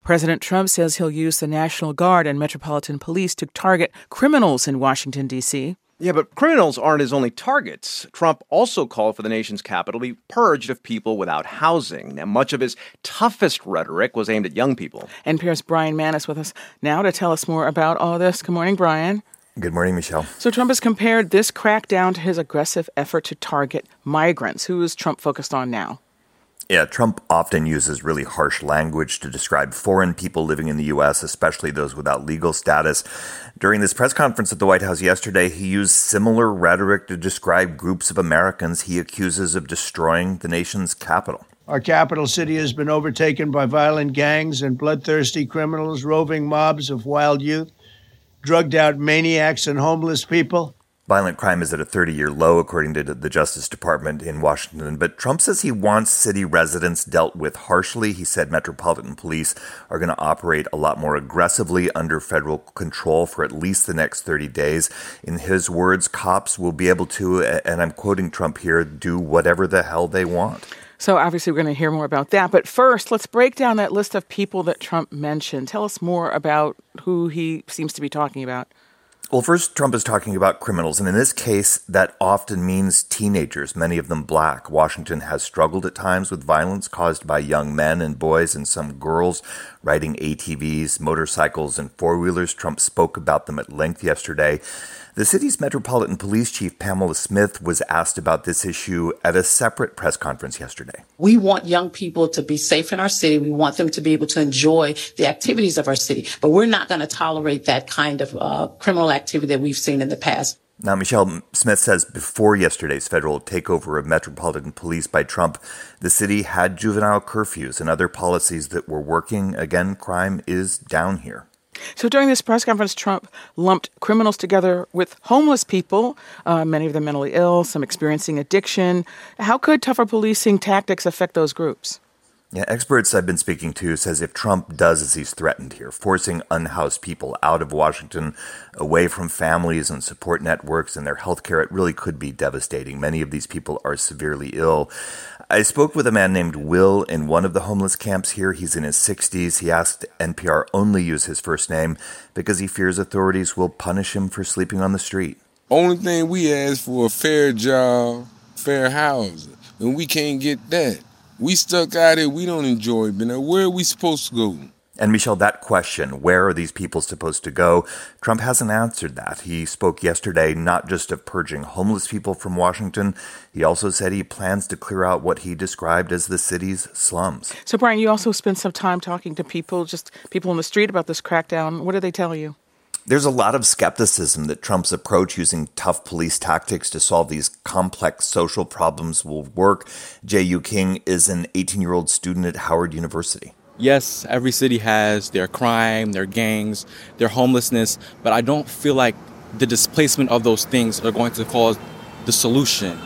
President Trump says he'll use the National Guard and Metropolitan Police to target criminals in Washington, D.C. Yeah, but criminals aren't his only targets. Trump also called for the nation's capital to be purged of people without housing. Now, much of his toughest rhetoric was aimed at young people. NPR's Brian Mann with us now to tell us more about all this. Good morning, Brian. Good morning, Michelle. So Trump has compared this crackdown to his aggressive effort to target migrants. Who is Trump focused on now? Yeah, Trump often uses really harsh language to describe foreign people living in the U.S., especially those without legal status. During this press conference at the White House yesterday, he used similar rhetoric to describe groups of Americans he accuses of destroying the nation's capital. Our capital city has been overtaken by violent gangs and bloodthirsty criminals, roving mobs of wild youth, drugged-out maniacs and homeless people. Violent crime is at a 30-year low, according to the Justice Department in Washington. But Trump says he wants city residents dealt with harshly. He said Metropolitan Police are going to operate a lot more aggressively under federal control for at least the next 30 days. In his words, cops will be able to, and I'm quoting Trump here, do whatever the hell they want. So obviously we're going to hear more about that. But first, let's break down that list of people that Trump mentioned. Tell us more about who he seems to be talking about. Well, first, Trump is talking about criminals, and in this case, that often means teenagers, many of them black. Washington has struggled at times with violence caused by young men and boys and some girls riding ATVs, motorcycles, and four-wheelers. Trump spoke about them at length yesterday. The city's Metropolitan Police Chief, Pamela Smith, was asked about this issue at a separate press conference yesterday. We want young people to be safe in our city. We want them to be able to enjoy the activities of our city. But we're not going to tolerate that kind of criminal activity that we've seen in the past. Now, Michelle, Smith says before yesterday's federal takeover of Metropolitan Police by Trump, the city had juvenile curfews and other policies that were working. Again, crime is down here. So during this press conference, Trump lumped criminals together with homeless people, many of them mentally ill, some experiencing addiction. How could tougher policing tactics affect those groups? Yeah, experts I've been speaking to says if Trump does as he's threatened here, forcing unhoused people out of Washington, away from families and support networks and their health care, it really could be devastating. Many of these people are severely ill. I spoke with a man named Will in one of the homeless camps here. He's in his 60s. He asked NPR only use his first name because he fears authorities will punish him for sleeping on the street. Only thing we ask for a fair job, fair housing, and we can't get that. We stuck out here. We don't enjoy being there. Where are we supposed to go? And Michelle, that question, where are these people supposed to go? Trump hasn't answered that. He spoke yesterday not just of purging homeless people from Washington. He also said he plans to clear out what he described as the city's slums. So, Brian, you also spent some time talking to people, just people in the street about this crackdown. What did they tell you? There's a lot of skepticism that Trump's approach using tough police tactics to solve these complex social problems will work. J.U. King is an 18-year-old student at Howard University. Yes, every city has their crime, their gangs, their homelessness, but I don't feel like the displacement of those things are going to cause the solution.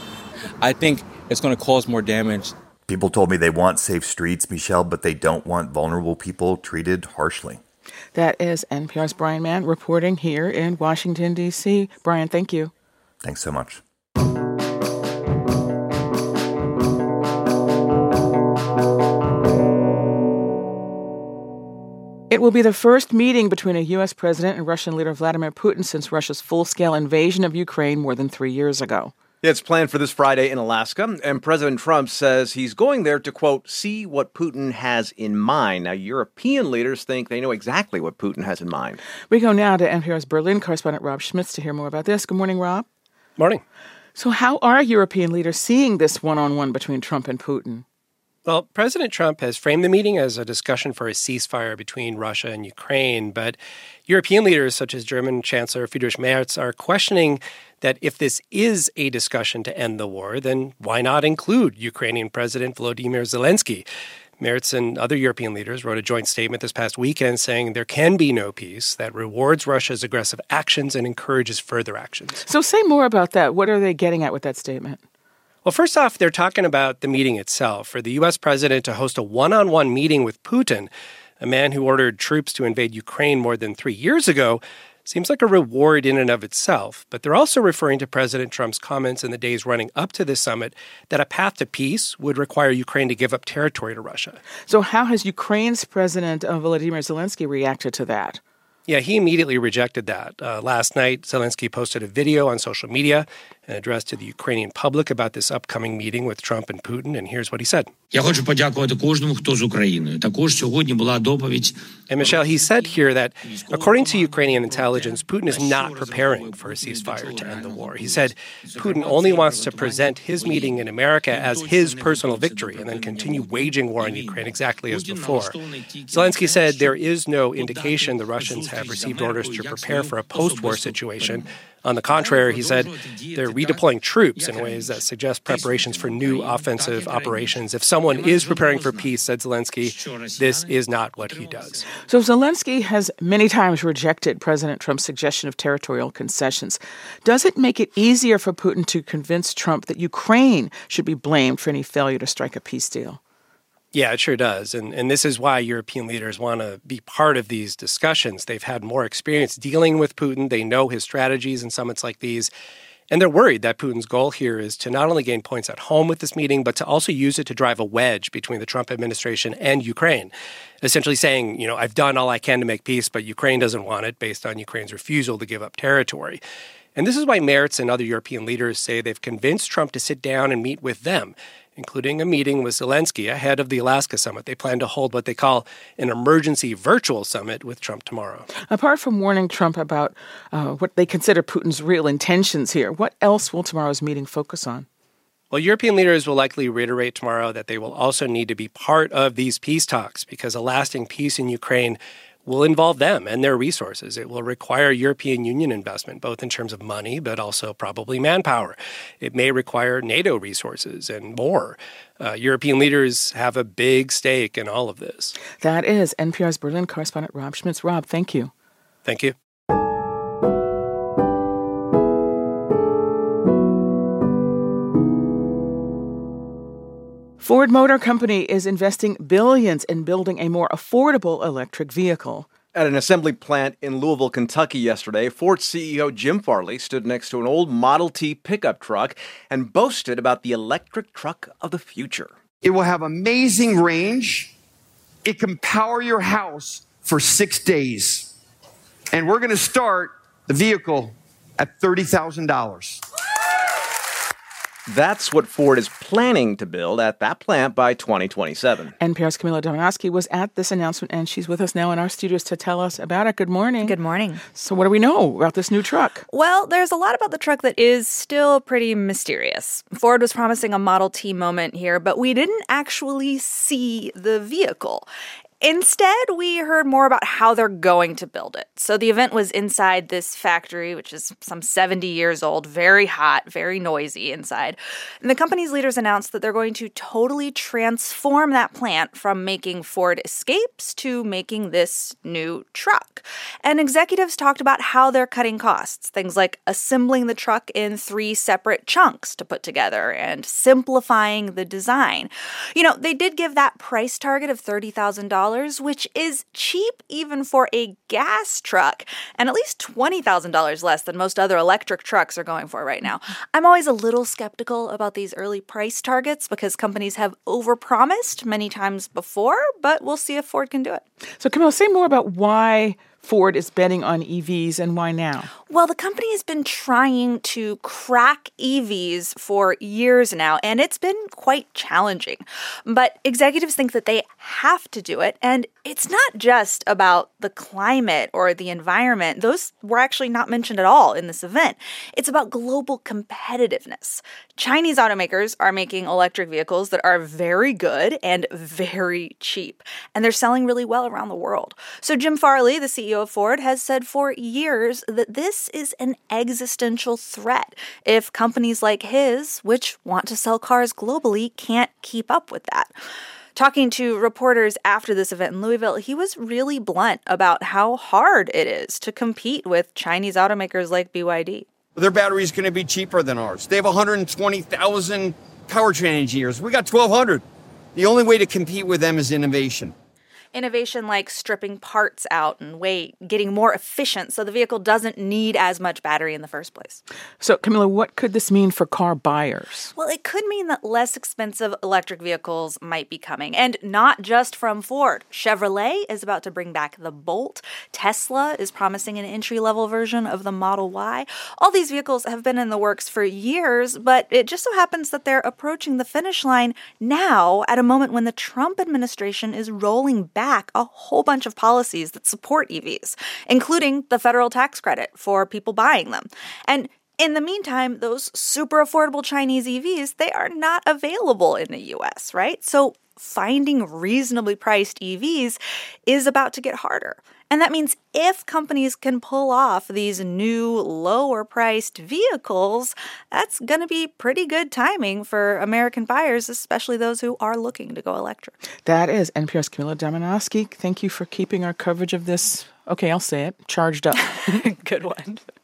I think it's going to cause more damage. People told me they want safe streets, Michelle, but they don't want vulnerable people treated harshly. That is NPR's Brian Mann reporting here in Washington, D.C. Brian, thank you. Thanks so much. It will be the first meeting between a U.S. president and Russian leader Vladimir Putin since Russia's full-scale invasion of Ukraine more than 3 years ago. It's planned for this Friday in Alaska, and President Trump says he's going there to, quote, see what Putin has in mind. Now, European leaders think they know exactly what Putin has in mind. We go now to NPR's Berlin correspondent Rob Schmitz to hear more about this. Good morning, Rob. Morning. So how are European leaders seeing this one-on-one between Trump and Putin? Well, President Trump has framed the meeting as a discussion for a ceasefire between Russia and Ukraine, but European leaders such as German Chancellor Friedrich Merz are questioning that if this is a discussion to end the war, then why not include Ukrainian President Volodymyr Zelensky? Merz and other European leaders wrote a joint statement this past weekend saying there can be no peace that rewards Russia's aggressive actions and encourages further actions. So say more about that. What are they getting at with that statement? Well, first off, they're talking about the meeting itself. For the U.S. president to host a one-on-one meeting with Putin, a man who ordered troops to invade Ukraine more than 3 years ago, seems like a reward in and of itself, but they're also referring to President Trump's comments in the days running up to this summit that a path to peace would require Ukraine to give up territory to Russia. So how has Ukraine's President Volodymyr Zelensky reacted to that? Yeah, he immediately rejected that. Last night, Zelensky posted a video on social media, an address to the Ukrainian public about this upcoming meeting with Trump and Putin, and here's what he said. Я хочу подякувати кожному, хто з Україною. Також сьогодні була доповідь. And Michelle, he said here that, according to Ukrainian intelligence, Putin is not preparing for a ceasefire to end the war. He said Putin only wants to present his meeting in America as his personal victory and then continue waging war on Ukraine exactly as before. Zelensky said there is no indication the Russians have received orders to prepare for a post-war situation. On the contrary, he said they're redeploying troops in ways that suggest preparations for new offensive operations. If someone is preparing for peace, said Zelensky, this is not what he does. So Zelensky has many times rejected President Trump's suggestion of territorial concessions. Does it make it easier for Putin to convince Trump that Ukraine should be blamed for any failure to strike a peace deal? Yeah, it sure does. And this is why European leaders want to be part of these discussions. They've had more experience dealing with Putin. They know his strategies in summits like these. And they're worried that Putin's goal here is to not only gain points at home with this meeting, but to also use it to drive a wedge between the Trump administration and Ukraine. Essentially saying, I've done all I can to make peace, but Ukraine doesn't want it based on Ukraine's refusal to give up territory. And this is why Merz and other European leaders say they've convinced Trump to sit down and meet with them, including a meeting with Zelensky ahead of the Alaska summit. They plan to hold what they call an emergency virtual summit with Trump tomorrow. Apart from warning Trump about what they consider Putin's real intentions here, what else will tomorrow's meeting focus on? Well, European leaders will likely reiterate tomorrow that they will also need to be part of these peace talks because a lasting peace in Ukraine will involve them and their resources. It will require European Union investment, both in terms of money, but also probably manpower. It may require NATO resources and more. European leaders have a big stake in all of this. That is NPR's Berlin correspondent Rob Schmitz. Rob, thank you. Thank you. Ford Motor Company is investing billions in building a more affordable electric vehicle. At an assembly plant in Louisville, Kentucky yesterday, Ford CEO Jim Farley stood next to an old Model T pickup truck and boasted about the electric truck of the future. It will have amazing range. It can power your house for 6 days. And we're going to start the vehicle at $30,000. That's what Ford is planning to build at that plant by 2027. NPR's Camila Domonoske was at this announcement, and she's with us now in our studios to tell us about it. Good morning. Good morning. So what do we know about this new truck? Well, there's a lot about the truck that is still pretty mysterious. Ford was promising a Model T moment here, but we didn't actually see the vehicle. Instead, we heard more about how they're going to build it. So the event was inside this factory, which is some 70 years old, very hot, very noisy inside. And the company's leaders announced that they're going to totally transform that plant from making Ford Escapes to making this new truck. And executives talked about how they're cutting costs, things like assembling the truck in 3 separate chunks to put together and simplifying the design. They did give that price target of $30,000. Which is cheap even for a gas truck, and at least $20,000 less than most other electric trucks are going for right now. I'm always a little skeptical about these early price targets because companies have overpromised many times before, but we'll see if Ford can do it. So Camille, say more about why Ford is betting on EVs and why now? Well, the company has been trying to crack EVs for years now, and it's been quite challenging. But executives think that they have to do it, and it's not just about the climate or the environment. Those were actually not mentioned at all in this event. It's about global competitiveness. Chinese automakers are making electric vehicles that are very good and very cheap, and they're selling really well around the world. So Jim Farley, the CEO of Ford, has said for years that this is an existential threat if companies like his, which want to sell cars globally, can't keep up with that. Talking to reporters after this event in Louisville, he was really blunt about how hard it is to compete with Chinese automakers like BYD. Their battery is going to be cheaper than ours. They have 120,000 powertrain engineers. We got 1,200. The only way to compete with them is innovation. Innovation like stripping parts out and weight, getting more efficient so the vehicle doesn't need as much battery in the first place. So, Camila, what could this mean for car buyers? Well, it could mean that less expensive electric vehicles might be coming, and not just from Ford. Chevrolet is about to bring back the Bolt. Tesla is promising an entry-level version of the Model Y. All these vehicles have been in the works for years, but it just so happens that they're approaching the finish line now at a moment when the Trump administration is rolling back a whole bunch of policies that support EVs, including the federal tax credit for people buying them. And in the meantime, those super affordable Chinese EVs, they are not available in the US, right? So finding reasonably priced EVs is about to get harder. And that means if companies can pull off these new lower-priced vehicles, that's going to be pretty good timing for American buyers, especially those who are looking to go electric. That is NPR's Camila Domonoske. Thank you for keeping our coverage of this, okay, I'll say it, charged up. Good one.